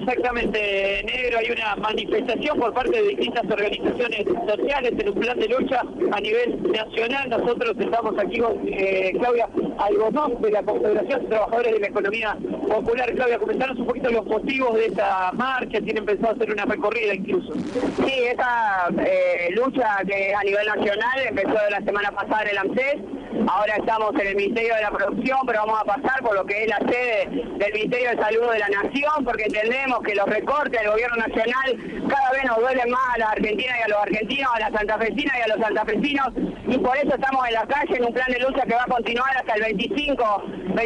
Exactamente, negro, hay una manifestación por parte de distintas organizaciones sociales en un plan de lucha a nivel nacional. Nosotros estamos aquí con Claudia Albornoz de la Confederación de Trabajadores de la Economía Popular. Claudia, comentanos un poquito los motivos de esta marcha. Tienen pensado hacer una recorrida incluso. Sí, esta lucha que a nivel nacional empezó la semana pasada en el AMSES. Ahora estamos en el Ministerio de la Producción, pero vamos a pasar por lo que es la sede del Ministerio de Salud de la Nación, porque entendemos que los recortes del gobierno nacional cada vez nos duelen más a la Argentina y a los argentinos, a las santafesinas y a los santafesinos, y por eso estamos en la calle en un plan de lucha que va a continuar hasta el 25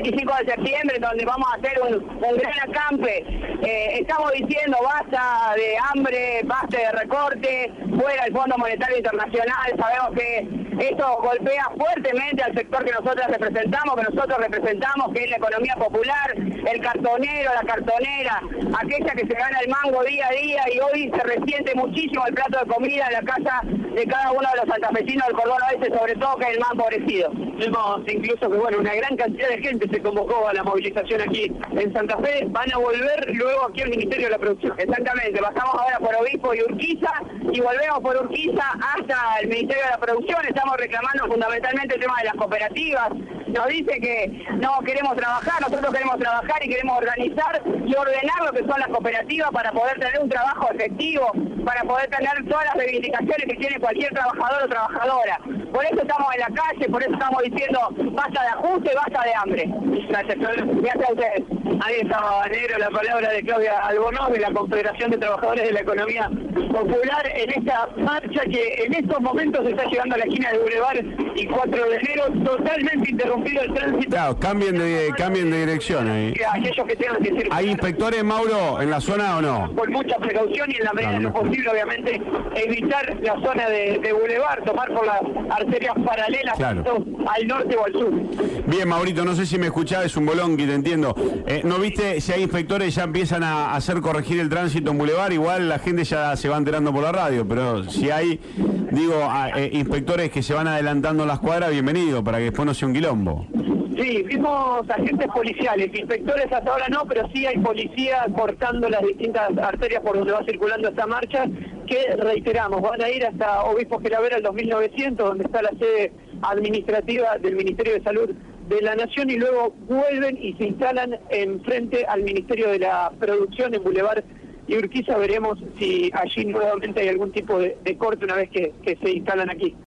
de septiembre, donde vamos a hacer un gran acampe. Estamos diciendo basta de hambre, basta de recorte, fuera el Fondo Monetario Internacional. Sabemos que esto golpea fuertemente al sector que nosotros representamos, que es la economía popular, el cartonero, la cartonera, aquella que se gana el mango día a día, y hoy se resiente muchísimo el plato de comida en la casa de cada uno de los santafesinos del cordón oeste, sobre todo que es el más empobrecido. Vemos incluso que una gran cantidad de gente se convocó a la movilización aquí en Santa Fe. Van a volver luego aquí al Ministerio de la Producción. Exactamente, pasamos ahora por Obispo y Urquiza y volvemos por Urquiza hasta el Ministerio de la Producción. Estamos reclamando fundamentalmente el tema de las cooperativas. Nos dice que no queremos trabajar, nosotros queremos trabajar y queremos organizar y ordenar lo que son las cooperativas para poder tener un trabajo efectivo, para poder tener todas las reivindicaciones que tiene cualquier trabajador o trabajadora. Por eso estamos en la calle, por eso estamos diciendo basta de ajuste, basta de hambre. Gracias, Claudia. Gracias a ustedes. Ahí estaba, negro, la palabra de Claudia Albornoz de la Confederación de Trabajadores de la Economía Popular en esta marcha que en estos momentos está llegando a la esquina de Boulevard y 4 de enero, totalmente interrumpido el tránsito. Claro, cambien de dirección ahí. Aquellos que tengan que ¿Hay inspectores, Mauro, en la zona o no? Con mucha precaución y en la medida de lo posible, obviamente, evitar la zona de Boulevard, tomar por las arterias paralelas, tanto al norte o al sur. Bien, Maurito, no sé si me escuchás, es un bolonqui, te entiendo. ¿No viste si hay inspectores ya empiezan a hacer corregir el tránsito en Boulevard? Igual la gente ya se va enterando por la radio, pero si hay, inspectores que se van adelantando en las cuadras, bienvenido, para que después no sea un quilombo. Sí, vimos agentes policiales, inspectores hasta ahora no, pero sí hay policía cortando las distintas arterias por donde va circulando esta marcha, que reiteramos, van a ir hasta Obispo Gelavera el 2900, donde está la sede administrativa del Ministerio de Salud de la Nación, y luego vuelven y se instalan en frente al Ministerio de la Producción en Boulevard y Urquiza. Veremos si allí nuevamente hay algún tipo de corte una vez que se instalan aquí.